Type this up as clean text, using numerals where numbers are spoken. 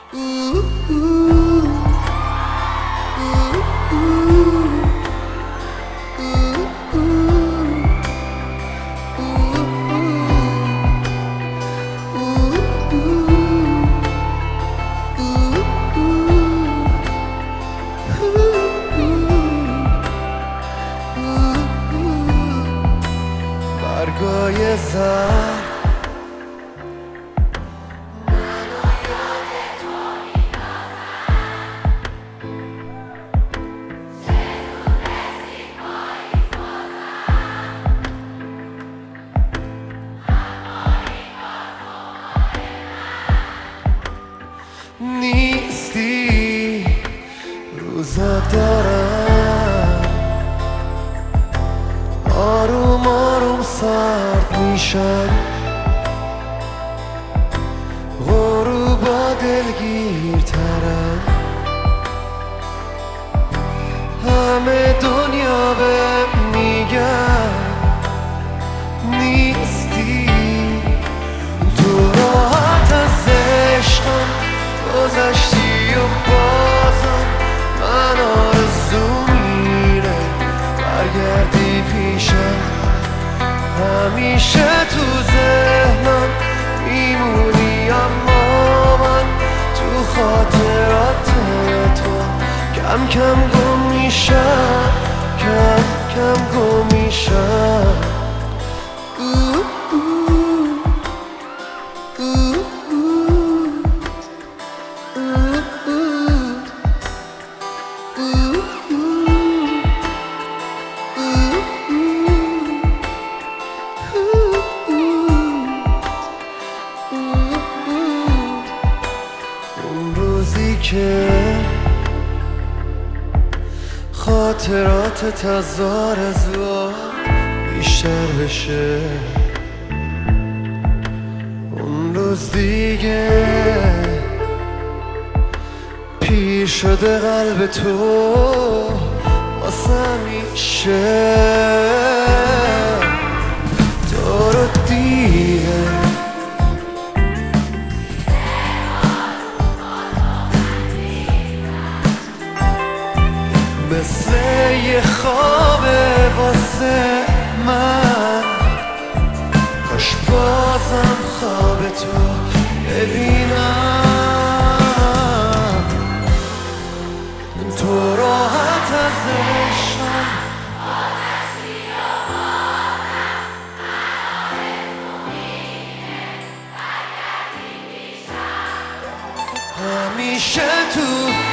برگای زرد نیستی روزا دارم آروم آروم سرد میشن غروبا دلگیرترن همه دنیا به میگن نیستی تو راحت از عشقم گذشتی و بازم من آرزو میره برگردی پیشم همیشه تو ذهنم میمونی اما من تو خاطرات تو کم کم گم میشم کم کم گم میشم که خاطرات هزار بیشتر بشه اون روز دیگه پیر شده قلب تو واسه همیشه تو رو دیگه مثل یه خوابه واسه من کاش بازم خواب تو ببینم تو راحت از عشقم همیشه تو